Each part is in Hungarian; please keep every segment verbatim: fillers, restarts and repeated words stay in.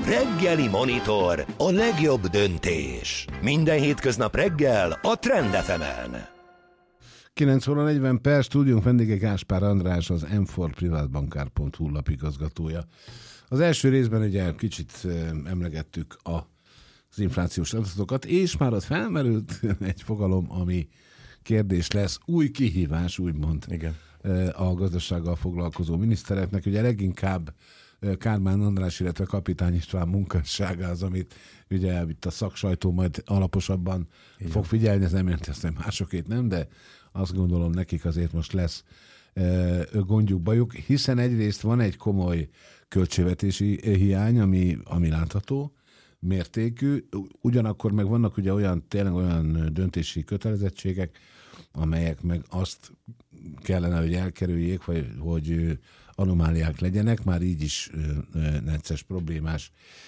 Reggeli Monitor, a legjobb döntés. Minden hétköznap reggel a Trend ef emen. kilenc óra negyven perc, stúdiónk vendége Gáspár András, az em négy privátbankár pont hu lapigazgatója. Az első részben ugye kicsit emlegettük az inflációs adatokat, és már ott felmerült egy fogalom, ami kérdés lesz, új kihívás, úgymond. Igen. A gazdasággal foglalkozó minisztereknek. Ugye leginkább Kármán András, illetve Kapitány István munkássága az, amit ugye itt a szaksajtó majd alaposabban igen. fog figyelni, ez nem jelenti, aztán másokét nem, de azt gondolom nekik azért most lesz e, gondjuk, bajuk, hiszen egyrészt van egy komoly költségvetési hiány, ami, ami látható, mértékű, ugyanakkor meg vannak ugye olyan, tényleg olyan döntési kötelezettségek, amelyek meg azt kellene, hogy elkerüljék, vagy hogy anomáliák legyenek, már így is necces, problémás.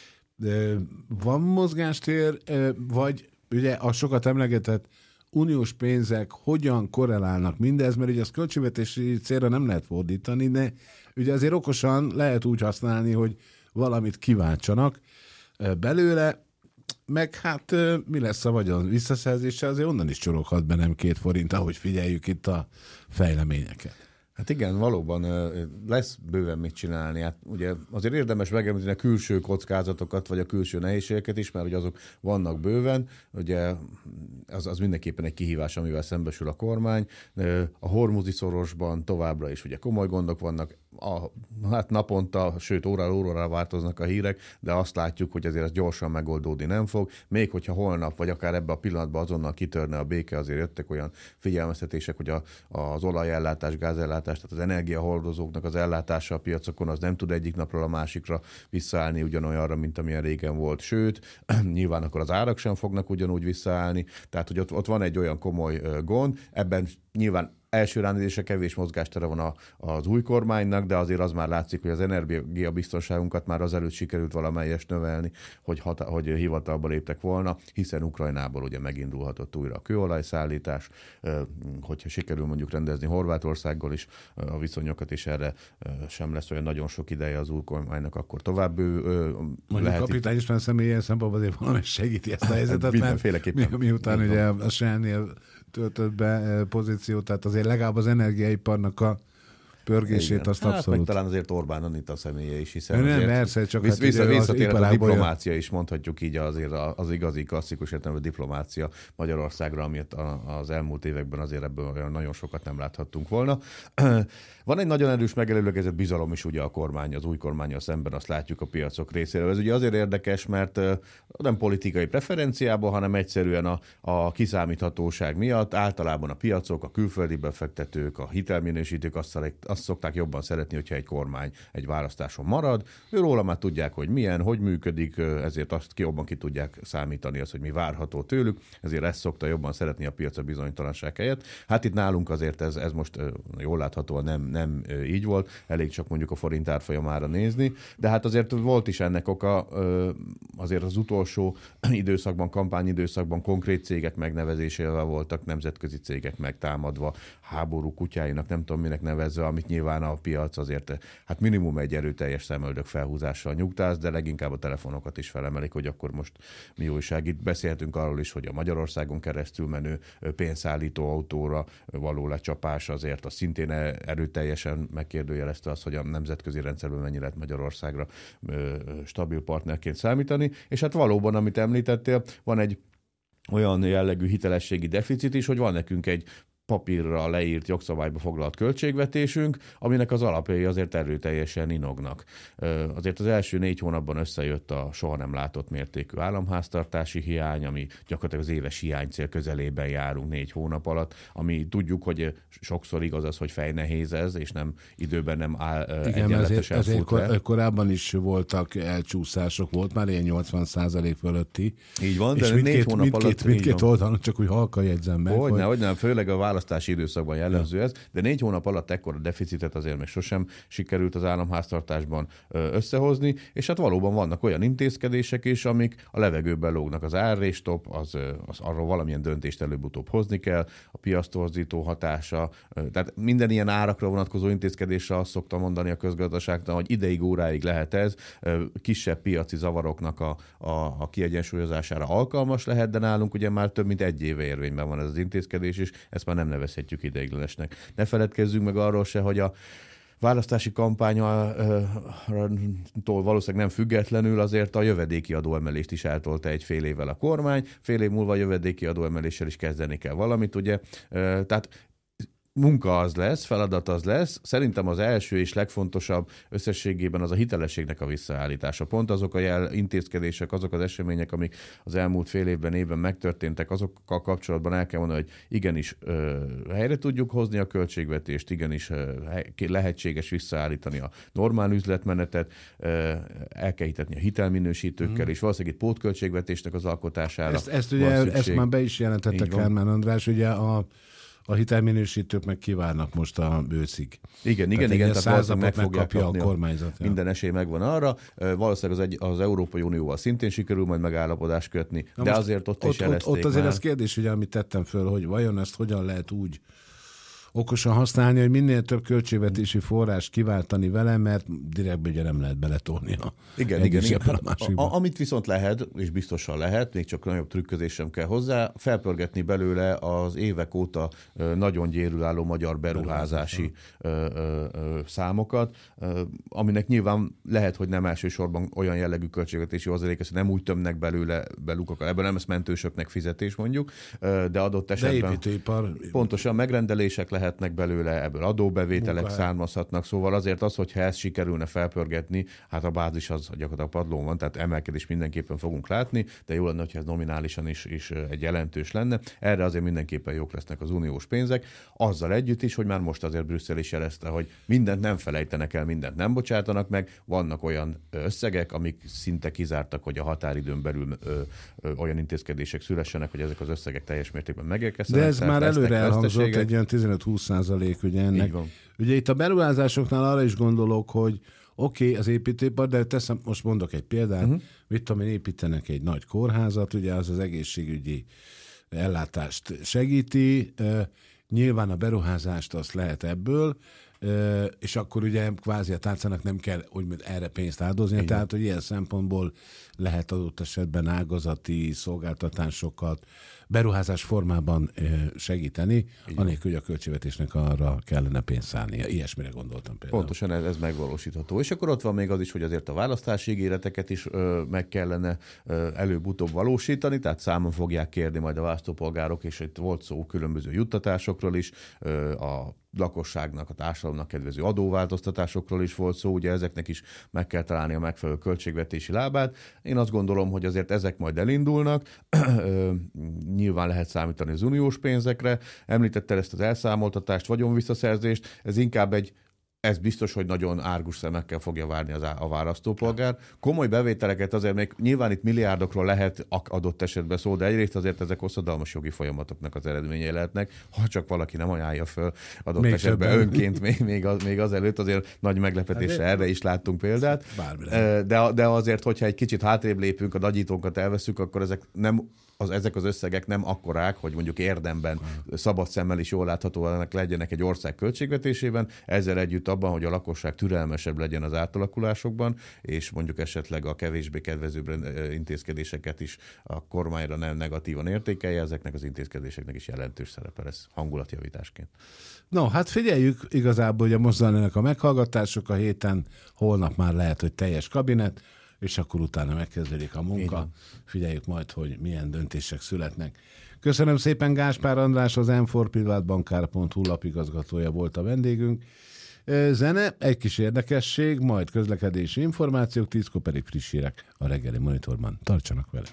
Van mozgástér, vagy ugye a sokat emlegetett uniós pénzek hogyan korrelálnak mindez, mert ugye az költségvetési célra nem lehet fordítani, de ugye azért okosan lehet úgy használni, hogy valamit kiváltsanak belőle, meg hát mi lesz a vagyon visszaszerzése, azért onnan is csoroghat be nem két forint, ahogy figyeljük itt a fejleményeket. Hát igen, valóban lesz bőven mit csinálni. Hát ugye azért érdemes megemlíteni a külső kockázatokat, vagy a külső nehézségeket is, mert ugye azok vannak bőven. Ugye az, az mindenképpen egy kihívás, amivel szembesül a kormány. A hormuzi szorosban továbbra is ugye komoly gondok vannak. A, hát naponta, sőt órára órára változnak a hírek, de azt látjuk, hogy azért ez gyorsan megoldódni nem fog. Még hogyha holnap, vagy akár ebbe a pillanatban azonnal kitörne a béke, azért jöttek olyan figyelmeztetések, hogy a, az olajellátás, gázellátás, tehát az energiahordozóknak az ellátása a piacokon az nem tud egyik napról a másikra visszaállni ugyanolyanra, mint amilyen régen volt. Sőt, nyilván akkor az árak sem fognak ugyanúgy visszaállni. Tehát, hogy ott, ott van egy olyan komoly gond, ebben nyilván első ránézésre kevés mozgástere van a, az új kormánynak, de azért az már látszik, hogy az energiabiztonságunkat már azelőtt sikerült valamelyest növelni, hogy, hat, hogy hivatalba léptek volna, hiszen Ukrajnából ugye megindulhatott újra a kőolajszállítás, hogyha sikerül mondjuk rendezni Horvátországgal is a viszonyokat, és erre sem lesz olyan nagyon sok ideje az új kormánynak, akkor tovább mondjuk lehet. Kapitány István személyen szempontból azért valami segíti ezt a helyzetet, mert mi, miután mi, ugye a Shell-nél töltött be pozíciót, tehát azért legalább az energiaiparnak a pörgését igen. azt hát abszolút. Meg talán azért Orbán Anita személye is, hiszen nem, azért persze, csak visz, vissza, visszatérhet a diplomácia is, mondhatjuk így azért az igazi klasszikus értelemben diplomácia Magyarországra, amit az elmúlt években azért ebből olyan nagyon sokat nem láthattunk volna. Van egy nagyon erős megelőlegezett bizalom is ugye a kormány, az új kormánnyal szemben, azt látjuk a piacok részéről. Ez ugye azért érdekes, mert nem politikai preferenciából, hanem egyszerűen a, a kiszámíthatóság miatt általában a piacok, a külföldi befektetők, a hitelminősítők azt, azt szokták jobban szeretni, hogyha egy kormány egy választáson marad. Róla már tudják, hogy milyen, hogy működik, ezért azt ki jobban ki tudják számítani, az, hogy mi várható tőlük, ezért ezt szokta jobban szeretni a piac a bizonytalanság helyett. Hát itt nálunk azért ez, ez most jól láthatóan nem nem így volt, elég csak mondjuk a forint árfolyamára nézni, de hát azért volt is ennek oka, azért az utolsó időszakban, kampányidőszakban konkrét cégek megnevezésével voltak nemzetközi cégek megtámadva, háború kutyáinak, nem tudom minek nevezve, amit nyilván a piac azért hát minimum egy erőteljes szemöldök felhúzással nyugtáz, de leginkább a telefonokat is felemelik, hogy akkor most mi újság. Itt beszélhetünk arról is, hogy a Magyarországon keresztül menő pénzszállító autóra való lecsapás azért az szintén erőteljes teljesen megkérdőjelezte azt, hogy a nemzetközi rendszerben mennyi lehet Magyarországra ö, stabil partnerként számítani, és hát valóban, amit említettél, van egy olyan jellegű hitelességi deficit is, hogy van nekünk egy papírra leírt, jogszabályba foglalt költségvetésünk, aminek az alapjai azért erőteljesen inognak. Azért az első négy hónapban összejött a soha nem látott mértékű államháztartási hiány, ami gyakorlatilag az éves hiánycél közelében járunk négy hónap alatt, ami tudjuk, hogy sokszor igaz az, hogy fejnehéz ez, és nem időben nem áll igen, egyenletesen ezért, fut ezért korábban is voltak elcsúszások, volt már ilyen nyolcvan százalék fölötti. Így van, de négy hónap mindkét, alatt... Mindkét oldalon csak úgy halkan jegyzem meg. Hogyne, hogy... nem, főleg a választási időszakban jellemző ez, de négy hónap alatt ekkora deficitet azért még sosem sikerült az államháztartásban összehozni, és hát valóban vannak olyan intézkedések is, amik a levegőben lógnak. Az árréstop, az, az arról valamilyen döntést előbb-utóbb hozni kell, a piasztorzító hatása, tehát minden ilyen árakra vonatkozó intézkedésre azt szokta mondani a közgazdaságtan, hogy ideig, óráig lehet ez, kisebb piaci zavaroknak a, a, a kiegyensúlyozására alkalmas lehet, de nálunk ugye már több mint egy éve érvényben van ez az intézkedés, és ezt már nem nevezhetjük ideiglenesnek. Ne feledkezzünk meg arról se, hogy a választási kampánytól valószínűleg nem függetlenül azért a jövedéki adóemelést is eltolta egy fél évvel a kormány, fél év múlva a jövedéki adóemeléssel is kezdeni kell valamit, ugye, tehát munka az lesz, feladat az lesz. Szerintem az első és legfontosabb összességében az a hitelességnek a visszaállítása. Pont azok a jel intézkedések, azok az események, amik az elmúlt fél évben, évben megtörténtek, azokkal kapcsolatban el kell mondani, hogy igenis ö, helyre tudjuk hozni a költségvetést, igenis ö, lehetséges visszaállítani a normál üzletmenetet, ö, el kell hitetni a hitelminősítőkkel, mm. és valószínűleg itt pótköltségvetésnek az alkotására. Ezt, ezt ugye ezt már be is jelentette Kármán András, ugye a A hitelminősítők meg kivárnak most a őszig. Igen, igen, igen, tehát valószínűleg meg fogják kapni a kormányzat. Ja. Minden esély megvan arra. Valószínűleg az, egy, az Európai Unióval szintén sikerül majd megállapodást kötni, Na de azért ott, ott is jelezték Ott, ott azért már. az kérdés, ugye, amit tettem föl, hogy vajon ezt hogyan lehet úgy okosan használni, hogy minél több költségvetési forrást kiváltani vele, mert direktben ugye nem lehet beletolni a igen, igen, igen. A, a, amit viszont lehet, és biztosan lehet, még csak nagyobb trükközés sem kell hozzá, felpörgetni belőle az évek óta nagyon gyérülálló magyar beruházási ö, ö, ö, számokat, ö, aminek nyilván lehet, hogy nem elsősorban olyan jellegű költségvetési hozzáadék, hogy nem úgy tömnek belőle belukakat, ebből nem lesz mentősöknek fizetés mondjuk, de adott esetben de építőipar... pontosan megrendelések lehet lehetnek belőle, ebből adóbevételek Munkály. származhatnak, szóval azért az, hogyha ezt sikerülne felpörgetni, hát a bázis az gyakorlatilag padlón van, tehát emelkedés mindenképpen fogunk látni, de jó lenne, hogyha ez nominálisan is, is egy jelentős lenne. Erre azért mindenképpen jók lesznek az uniós pénzek, azzal együtt is, hogy már most azért Brüsszel is jelezte, hogy mindent nem felejtenek el, mindent nem bocsátanak meg, vannak olyan összegek, amik szinte kizártak, hogy a határidőn belül ö, ö, olyan intézkedések szülessenek, hogy ezek az összegek teljes mértékben megérkezzenek. De ez már előre elhangzott, egy olyan tizenöt-húsz százalék ugye ennek. Ugye itt a beruházásoknál arra is gondolok, hogy oké, okay, az építőipar, de teszem, most mondok egy példát, uh-huh. mit tudom én, építenek egy nagy kórházat, ugye az az egészségügyi ellátást segíti, uh, nyilván a beruházást azt lehet ebből, uh, és akkor ugye kvázi a tárcának nem kell úgymond erre pénzt áldoznia, igen. Tehát hogy ilyen szempontból lehet adott esetben ágazati szolgáltatásokat beruházás formában segíteni, anélkül, hogy a költségvetésnek arra kellene pénzt szállnia. Ilyesmire gondoltam például. Pontosan ez, ez megvalósítható. És akkor ott van még az is, hogy azért a választási ígéreteket is ö, meg kellene ö, előbb-utóbb valósítani, tehát számon fogják kérni majd a választópolgárok, és itt volt szó különböző juttatásokról is, ö, a lakosságnak, a társadalomnak kedvező adóváltoztatásokról is volt szó, ugye ezeknek is meg kell találni a megfelelő költségvetési lábát. Én azt gondolom, hogy azért ezek majd elindulnak, nyilván lehet számítani az uniós pénzekre, említetted ezt az elszámoltatást, vagyonvisszaszerzést, ez inkább egy ez biztos, hogy nagyon árgus szemekkel fogja várni az a választópolgár. Komoly bevételeket azért még nyilván itt milliárdokról lehet adott esetben szó, de egyrészt azért ezek hosszadalmas jogi folyamatoknak az eredményei lehetnek, ha csak valaki nem ajánlja föl adott még esetben többen. önként még, még, az, még azelőtt azért nagy meglepetésre hát, erre is láttunk példát. De, de azért, hogyha egy kicsit hátrébb lépünk, a nagyítónkat elveszünk, akkor ezek nem Az, ezek az összegek nem akkorák, hogy mondjuk érdemben szabad szemmel is jól láthatóak legyenek egy ország költségvetésében, ezzel együtt abban, hogy a lakosság türelmesebb legyen az átalakulásokban, és mondjuk esetleg a kevésbé kedvezőbb intézkedéseket is a kormányra nem negatívan értékelje, ezeknek az intézkedéseknek is jelentős szerepe lesz hangulatjavításként. No, hát figyeljük igazából, hogy a most zajlanak a meghallgatások, a héten, holnap már lehet, hogy teljes kabinet, és akkor utána megkezdődik a munka. Figyeljük majd, hogy milyen döntések születnek. Köszönöm szépen, Gáspár András, az em négy privátbankár pont hu lapigazgatója volt a vendégünk. Zene, egy kis érdekesség, majd közlekedési információk, tízkor pedig friss hírek a reggeli monitorban. Tartsanak vele!